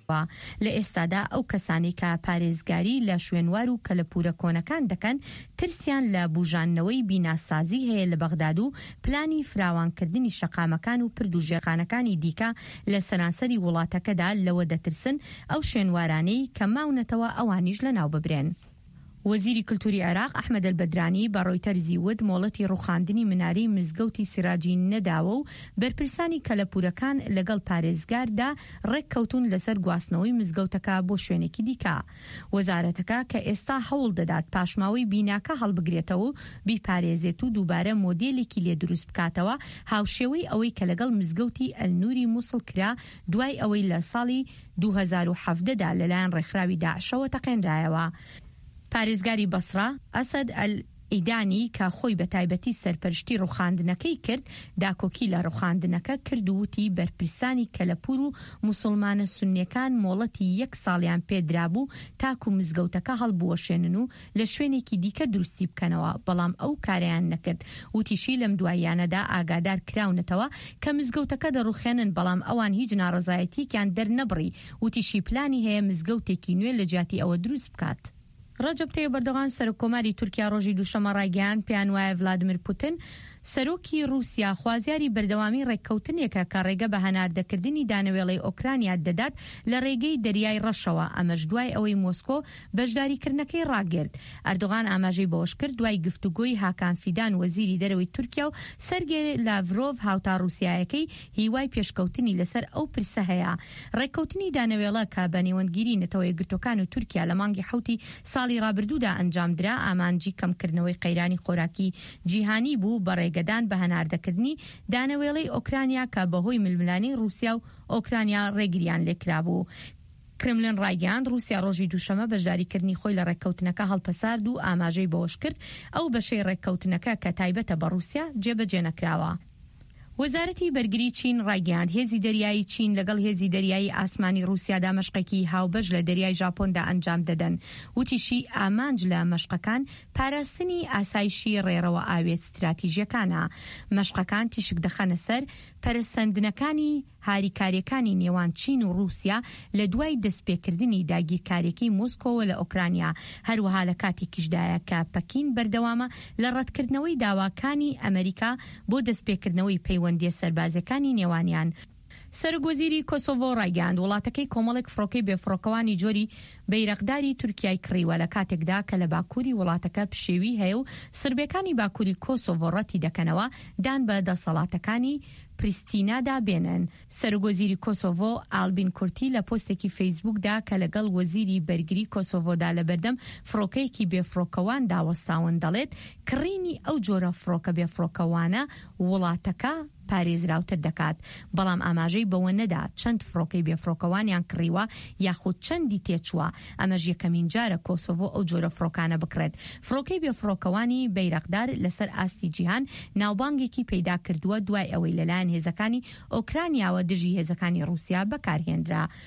لە ئێستادا ئەو کەسانی کە پارێزگاری لە شوێنوار و کەلەپورە کۆنەکان دەکەن ترسیان لە بوژانەوەی بیناسازی هەیە لە بەغداد و پلانی فراوانکردنی شەقامەکان و پردوژێخانەکانی دیکە لە سەرانسەری وڵاتەکەدا لەوە دەترسن ئەو شوێنوارانەی کە ماونەتەوە ئەوانیش لەناو ببرێن. وەزیری کلتوری عێراق ئەحمەد البەدرانی بە ڕۆیتەرزی وت مۆڵەتی ڕوخاندنی منارەی مزگەوتی سیراجی نەداوە و بەرپرسانی کەلەپورەکان لەگەڵ پارێزگاردا ڕێککەوتون لەسەر گواستنەوەی مزگەوتەکە بۆ شوێنێکی دیکە. وەزارەتەکە کە ئێستا هەوڵ دەدات پاشماوەی بیناکە هەڵبگرێتەوە و بیپارێزێت و دووبارە مۆدێلێکی لێ دروست بکاتەوە هاوشێوەی ئەوەی کە لەگەڵ مزگەوتی ئەلنووری مووسڵ کرا دوای ئەوەی لە ساڵی 2017دا لەلایەن ڕێکخراوی داعشەوە تەقێنرایەوە. پارێزگاری بەسرا ئەسەد ئەلئیدانی کە خۆی بە تایبەتی سەرپەرشتی ڕوخاندنەکەی کرد داکۆکی لە ڕوخاندنەکە کردووتی بەرپرسانی کەلەپور و موسڵمانە سونیەکان مۆڵەتی 1 ساڵیان پێدرابوو تاکو مزگەوتەکە هەڵبوەشێنن و لە شوێنێکی دیکە دروستی بکەنەوە بەڵام ئەو کاریان نەکرد. وتیشی لەم دواییانەدا ئاگادار کراونەتەوە کە مزگەوتەکە دەڕوخێنن بەڵام ئەوان هیچ ناڕەزایەتییان دەرنەبڕی. وتیشی پلانی هەیە مزگەوتێکی نوێ لە جیاتی ئەوە دروست بکات. ڕەجەب تەیب ئەردۆغان سەرۆکۆماری تورکیا ڕۆژی دووشەمە ڕایگەیاند پێیان وایە ڤلادیمیر پوتین سەرۆکی رووسیا خوازیاری بەردەوامی ڕێککەوتنێکە کە ڕێگە بە هەناردەکردنی دانەوێڵەی ئۆکرانیا دەدات لە ڕێگەی دەریای ڕەشەوە ئەمەش دوای ئەوەی مۆسکۆ بەشداریکردنەکەی ڕاگرت. ئەردۆغان ئاماژەی بەوەش کرد دوای گفتوگۆی هاکان فیدان وەزیری دەرەوەی تورکیا و سەرگێ لاڤرۆڤ هاوتا رووسیایەکەی هیوای پێشکەوتنی لەسەر ئەو پرسە هەیە. ڕێککەوتنی دانەوێڵە کە بە نێوەندگیری نەتەوە یەکگرتوەکان و تورکیا لە مانگی حوتی ساڵی ڕابردوودا ئەنجامدرا ئامانجی کەمکردنەوەی قەیرانی خۆراکی جیهانی بوو بە ڕێگەدان بە هەناردەکردنی دانەوێڵەی ئۆکرانیا کە بەهۆی ململانی رووسیا و ئۆکرانیا ڕێگریان لێکرا بوو. کرملن ڕایگەاند رووسیا ڕۆژی دووشەمە بەشداریکردنی خۆی لە ڕێککەوتنەکە هەڵپەسارد و ئاماژەی بەوەش کرد ئەو بەشەی ڕێککەوتنەکە کە تایبەتە بە رووسیا جێبەجێ نەکراوە. وەزارەتی بەرگری چین ڕایگەاند هێزی دەریایی چین لەگەڵ هێزی دەریایی ئاسمانی رووسیادا مەشقێکی هاوبەش لە دەریای ژاپۆندا ئەنجام دەدەن. وتیشی ئامانج لە مەشقەکان پاراستنی ئاسایشی ڕێڕەوە ئاوێت استراتیژیەکانە. مەشقەکان تیشک دەخەنە سەر پەرستەندنەکانی هاریکاریەکانی نێوان چین و رووسیا لە دوای دەستپێکردنی داگیرکاریەکەی مۆسکۆوە لە ئۆکرانیا. هەروەها لە کاتێکیشدایە کە پەکین بەردەوامە لە ڕەتکردنەوەی داواکانی ئەمریکا بۆ دەستپێکردنەوەی پەیوەندی سەربازەکانی نێوانیان. سەرۆکوەزیری کۆسۆڤۆ ڕایگەاند وڵاتەکەی کۆمەڵێک فڕۆکەی بێفڕۆکەوانی جۆری بەیرەقداری تورکیای کڕیوە لە کاتێکدا کە لە باکووری وڵاتەکە پشێوی هەیە و سربەکانی باکووری کۆسۆڤۆ ڕەتی دەکەنەوە دان بە دەسەڵاتەکانی پریستینادا بێنن. سەرۆکوەزیری کۆسۆڤۆ ئالبین کورتی لە پۆستێکی فەیسبووکدا کە لەگەڵ وەزیری بەرگری کۆسۆڤۆدا لە بەردەم فڕۆکەیەکی بێفڕۆکەوان داوەستاون دەڵێت کڕینی ئەو جۆرە فڕۆکە بێفڕۆکەوانە وڵاتەکە پارێزراوتر دەکات. بەڵام ئاماژەی بەوە نەدا چەند فڕۆکەی بێفڕۆکەوانیان کڕیوە یاخود چەندی تێچووە. ئەمەش یەکەمین جارە کۆسۆڤۆ ئەو جۆرە فڕۆکانە بکرێت. فڕۆکەی بێفڕۆکەوانی بەیرەقدار لەسەر ئاستی جیهان ناوبانگێکی پەیدا کردووە دوای ئەوەی لەلایەن هێزەکانی ئۆکرانیاوە دژی هێزەکانی رووسیا بەکارهێنرا.